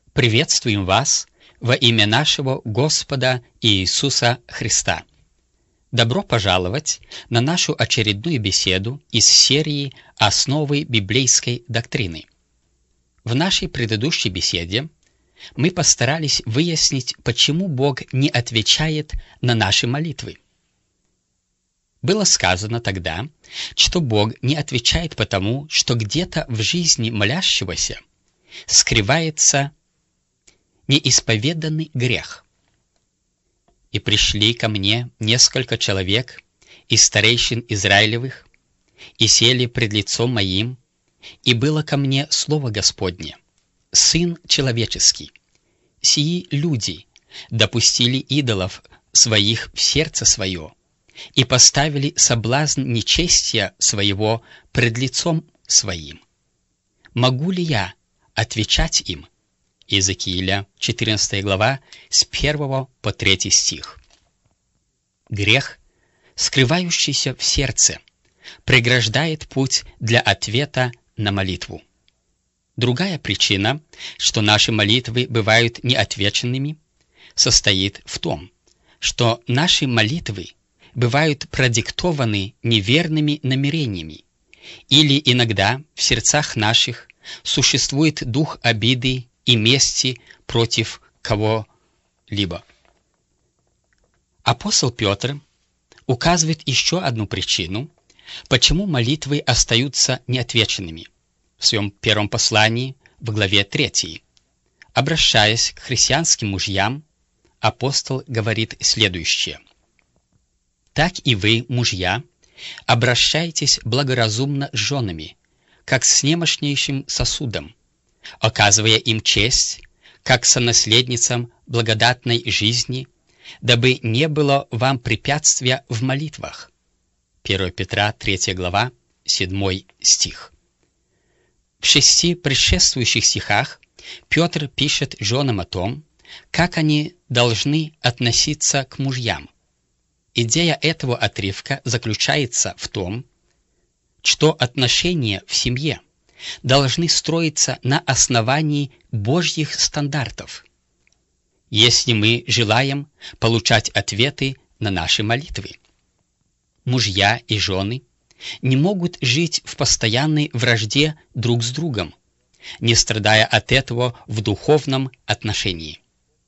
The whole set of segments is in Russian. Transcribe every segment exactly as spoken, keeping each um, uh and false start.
Приветствуем вас во имя нашего Господа Иисуса Христа. Добро пожаловать на нашу очередную беседу из серии «Основы библейской доктрины». В нашей предыдущей беседе мы постарались выяснить, почему Бог не отвечает на наши молитвы. Было сказано тогда, что Бог не отвечает потому, что где-то в жизни молящегося скрывается неисповеданный грех. «И пришли ко мне несколько человек из старейшин Израилевых, и сели пред лицом моим, и было ко мне слово Господне: Сын человеческий, сии люди допустили идолов своих в сердце свое, и поставили соблазн нечестия своего пред лицом своим. Могу ли я отвечать им?» Иезекииля, четырнадцатая глава, с первого по третий стих. Грех, скрывающийся в сердце, преграждает путь для ответа на молитву. Другая причина, что наши молитвы бывают неотвеченными, состоит в том, что наши молитвы бывают продиктованы неверными намерениями, или иногда в сердцах наших существует дух обиды и мести против кого-либо. Апостол Петр указывает еще одну причину, почему молитвы остаются неотвеченными в своем первом послании в главе третьей. Обращаясь к христианским мужьям, апостол говорит следующее: «Так и вы, мужья, обращайтесь благоразумно с женами, как с немощнейшим сосудом, оказывая им честь, как сонаследницам благодатной жизни, дабы не было вам препятствия в молитвах». первое Петра, третья глава, седьмой стих. В шести предшествующих стихах Петр пишет женам о том, как они должны относиться к мужьям. Идея этого отрывка заключается в том, что отношения в семье должны строиться на основании Божьих стандартов, если мы желаем получать ответы на наши молитвы. Мужья и жены не могут жить в постоянной вражде друг с другом, не страдая от этого в духовном отношении.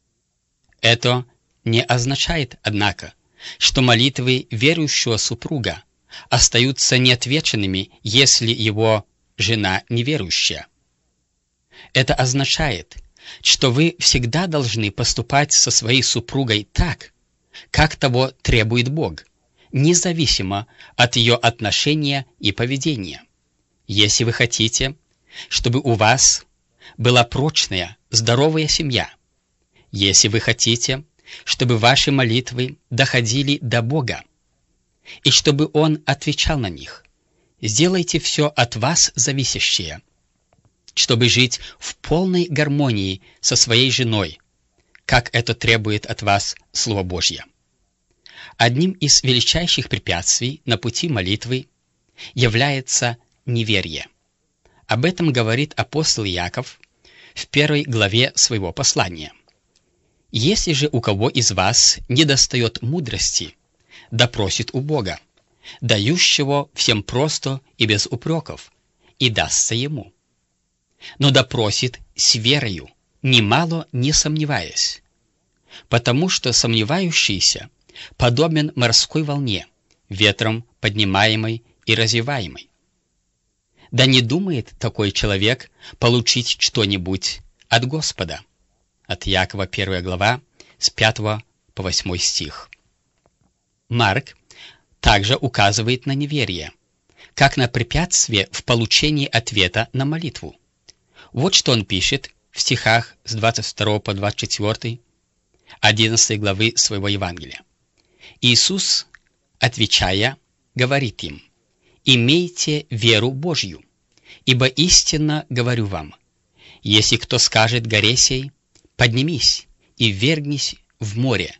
Это не означает, однако, что молитвы верующего супруга остаются неотвеченными, если его жена неверующая. Это означает, что вы всегда должны поступать со своей супругой так, как того требует Бог, независимо от ее отношения и поведения. Если вы хотите, чтобы у вас была прочная, здоровая семья, если вы хотите, чтобы ваши молитвы доходили до Бога, и чтобы Он отвечал на них, сделайте все от вас зависящее, чтобы жить в полной гармонии со своей женой, как это требует от вас Слово Божье. Одним из величайших препятствий на пути молитвы является неверие. Об этом говорит апостол Иаков в первой главе своего послания. «Если же у кого из вас недостает мудрости, да просит у Бога, дающего всем просто и без упреков, и дастся ему. Но да просит с верою, немало не сомневаясь, потому что сомневающийся подобен морской волне, ветром поднимаемой и развиваемой. Да не думает такой человек получить что-нибудь от Господа». От Иакова, первая глава, с пятого по восьмой стих. Марк также указывает на неверие, как на препятствие в получении ответа на молитву. Вот что он пишет в стихах с двадцать второго по двадцать четвёртый, одиннадцатой главы своего Евангелия. Иисус, отвечая, говорит им: «Имейте веру Божью, ибо истинно говорю вам, если кто скажет горе сей: поднимись и ввергнись в море,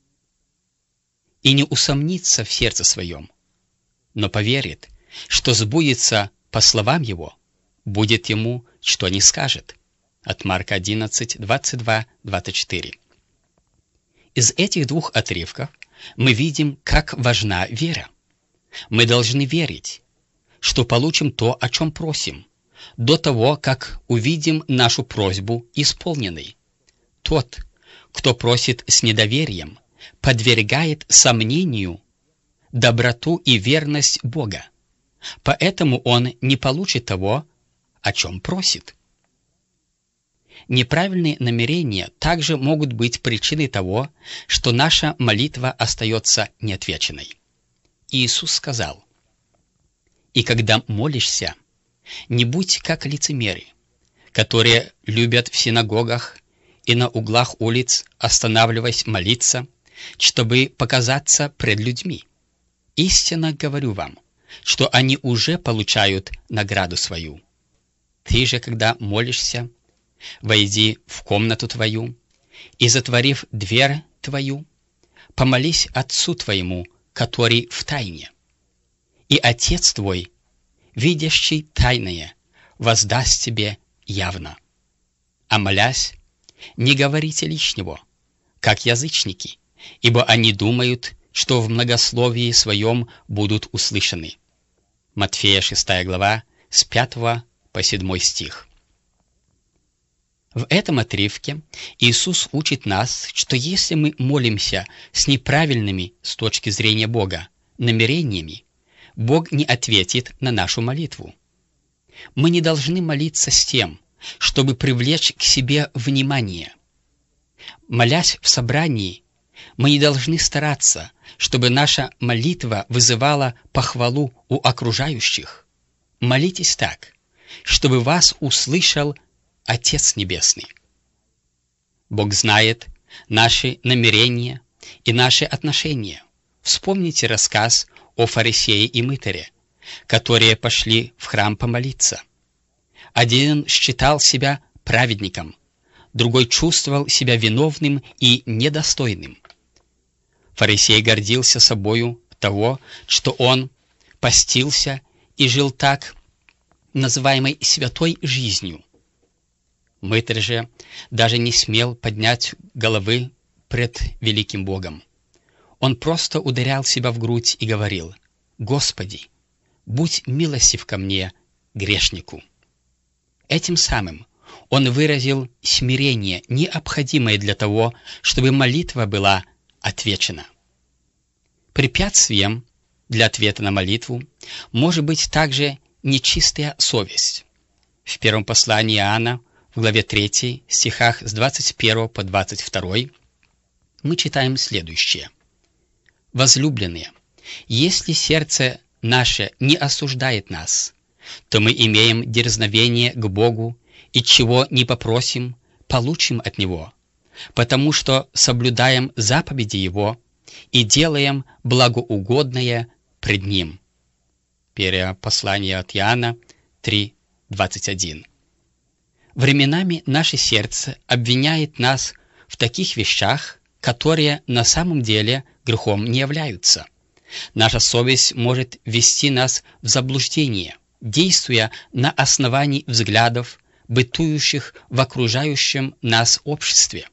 и не усомнится в сердце своем, но поверит, что сбудется по словам его, будет ему, что не скажет. от Марка одиннадцать, двадцать два двадцать четыре. Из этих двух отрывков мы видим, как важна вера. Мы должны верить, что получим то, о чем просим, до того, как увидим нашу просьбу исполненной. Тот, кто просит с недоверием, подвергает сомнению доброту и верность Бога, поэтому он не получит того, о чем просит. Неправильные намерения также могут быть причиной того, что наша молитва остается неотвеченной. Иисус сказал: «И когда молишься, не будь как лицемеры, которые любят в синагогах и на углах улиц, останавливаясь молиться, чтобы показаться пред людьми. Истинно говорю вам, что они уже получают награду свою. Ты же, когда молишься, войди в комнату твою и, затворив дверь твою, помолись Отцу твоему, который в тайне. И Отец твой, видящий тайное, воздаст тебе явно. А молясь, не говорите лишнего, как язычники, ибо они думают, что в многословии своем будут услышаны». Матфея шестая глава, с пятого по седьмой стих. В этом отрывке Иисус учит нас, что если мы молимся с неправильными с точки зрения Бога намерениями, Бог не ответит на нашу молитву. Мы не должны молиться с тем, чтобы привлечь к себе внимание. Молясь в собрании, мы не должны стараться, чтобы наша молитва вызывала похвалу у окружающих. Молитесь так, чтобы вас услышал Отец Небесный. Бог знает наши намерения и наши отношения. Вспомните рассказ о фарисее и мытаре, которые пошли в храм помолиться. Один считал себя праведником, другой чувствовал себя виновным и недостойным. Фарисей гордился собою того, что он постился и жил так называемой святой жизнью. Мытарь же даже не смел поднять головы пред великим Богом. Он просто ударял себя в грудь и говорил: «Господи, будь милостив ко мне, грешнику». Этим самым он выразил смирение, необходимое для того, чтобы молитва была отвечена. Препятствием для ответа на молитву может быть также нечистая совесть. В первом послании Иоанна, в главе третьей, стихах с двадцать первого по двадцать второй, мы читаем следующее. «Возлюбленные, если сердце наше не осуждает нас, то мы имеем дерзновение к Богу, и чего не попросим, получим от Него, потому что соблюдаем заповеди Его и делаем благоугодное пред Ним». Первое послание от Иоанна три двадцать один. Временами наше сердце обвиняет нас в таких вещах, которые на самом деле грехом не являются. Наша совесть может ввести нас в заблуждение, действуя на основании взглядов, бытующих в окружающем нас обществе.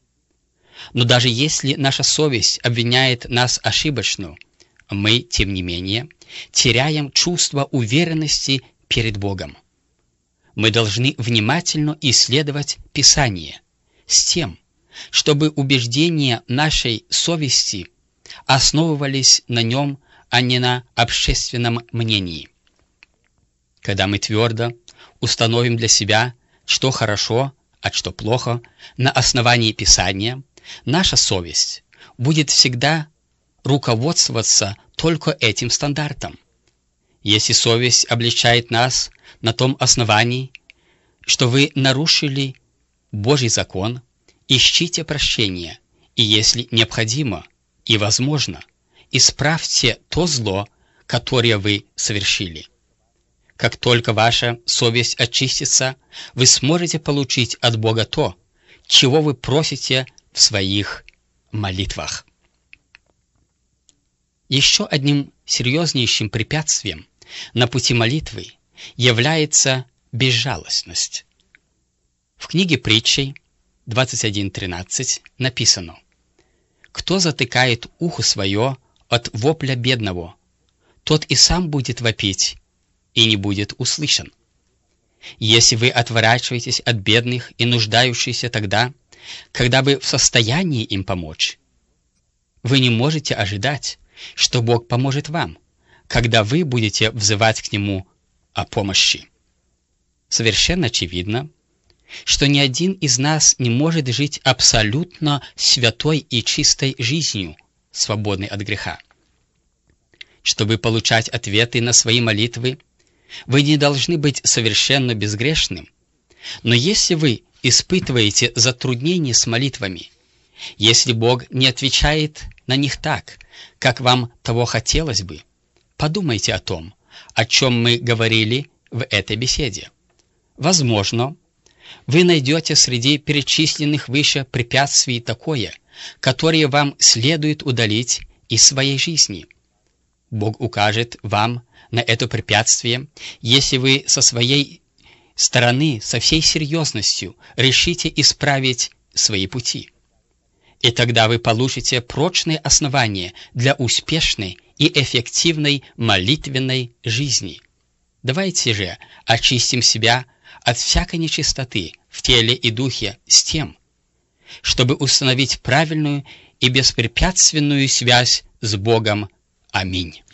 Но даже если наша совесть обвиняет нас ошибочно, мы, тем не менее, теряем чувство уверенности перед Богом. Мы должны внимательно исследовать Писание с тем, чтобы убеждения нашей совести основывались на нем, а не на общественном мнении. Когда мы твердо установим для себя, что хорошо, а что плохо, на основании Писания, наша совесть будет всегда руководствоваться только этим стандартом. Если совесть обличает нас на том основании, что вы нарушили Божий закон, ищите прощения, и если необходимо и возможно, исправьте то зло, которое вы совершили. Как только ваша совесть очистится, вы сможете получить от Бога то, чего вы просите в своих молитвах. Еще одним серьезнейшим препятствием на пути молитвы является безжалостность. В книге Притчей двадцать один тринадцать написано: «Кто затыкает ухо свое от вопля бедного, тот и сам будет вопить, и не будет услышан». Если вы отворачиваетесь от бедных и нуждающихся тогда, когда вы в состоянии им помочь, вы не можете ожидать, что Бог поможет вам, когда вы будете взывать к Нему о помощи. Совершенно очевидно, что ни один из нас не может жить абсолютно святой и чистой жизнью, свободной от греха. Чтобы получать ответы на свои молитвы, вы не должны быть совершенно безгрешным. Но если вы испытываете затруднения с молитвами, если Бог не отвечает на них так, как вам того хотелось бы, подумайте о том, о чем мы говорили в этой беседе. Возможно, вы найдете среди перечисленных выше препятствий такое, которое вам следует удалить из своей жизни. Бог укажет вам на это препятствие, если вы со своей стороны, со всей серьезностью решите исправить свои пути. И тогда вы получите прочные основания для успешной и эффективной молитвенной жизни. Давайте же очистим себя от всякой нечистоты в теле и духе с тем, чтобы установить правильную и беспрепятственную связь с Богом. Аминь.